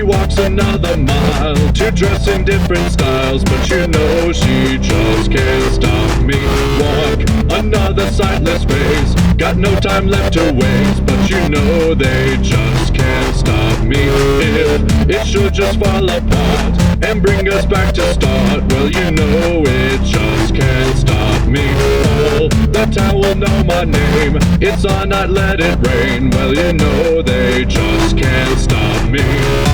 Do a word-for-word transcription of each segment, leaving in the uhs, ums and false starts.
She walks another mile to dress in different styles, but you know she just can't stop me. Walk another sightless face, got no time left to waste, but you know they just can't stop me. If it should just fall apart and bring us back to start, well, you know it just can't stop me. All the town will know my name, it's on night, let it rain, well, you know they just can't stop me.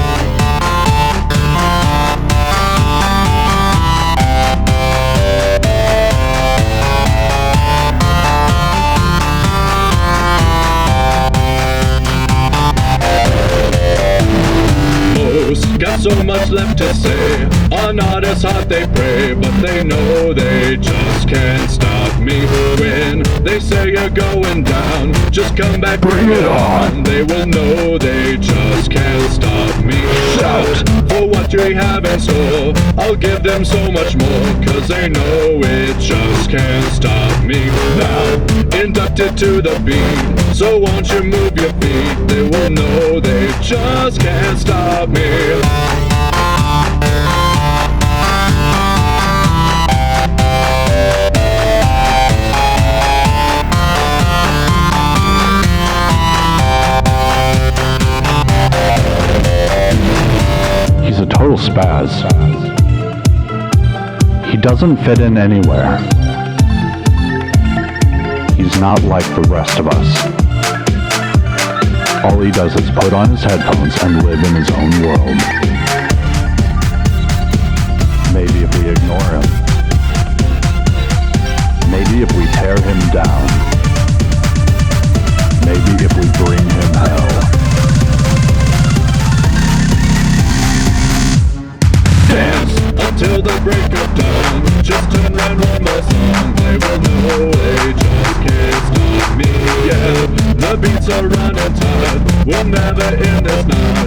Got so much left to say, on artists' heart they pray, but they know they just can't stop me. When they say you're going down, just come back, bring it on. They will know they just can't stop me. Shout for what we have in store, I'll give them so much more, cause they know it just can't stop me. Now, inducted to the beat, so won't you move your feet, they will know they just can't stop me. He's a total spaz. He doesn't fit in anywhere. He's not like the rest of us. All he does is put on his headphones and live in his own world. Maybe if we ignore him. Maybe if we tear him down. Maybe if we bring him hell. Dance until the break of dawn, just turn round one more song, they will know they just can't stop me. Yeah, the beats are running tight, we'll never end this night.